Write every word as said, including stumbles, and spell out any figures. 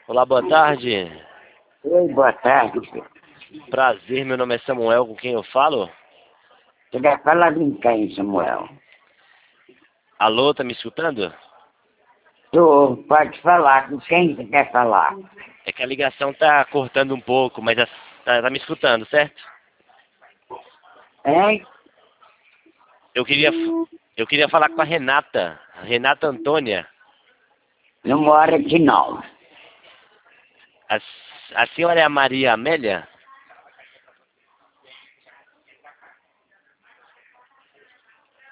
Olá, boa tarde. Oi, boa tarde, senhor. Prazer, meu nome é Samuel, com quem eu falo? Você vai falar com quem, Samuel? Alô, tá me escutando? Tu pode falar com quem você quer falar. É que a ligação tá cortando um pouco, mas a- tá, tá me escutando, certo? Hein? Eu queria, eu queria falar com a Renata, a Renata Antônia. Não mora aqui não. A, a senhora é a Maria Amélia?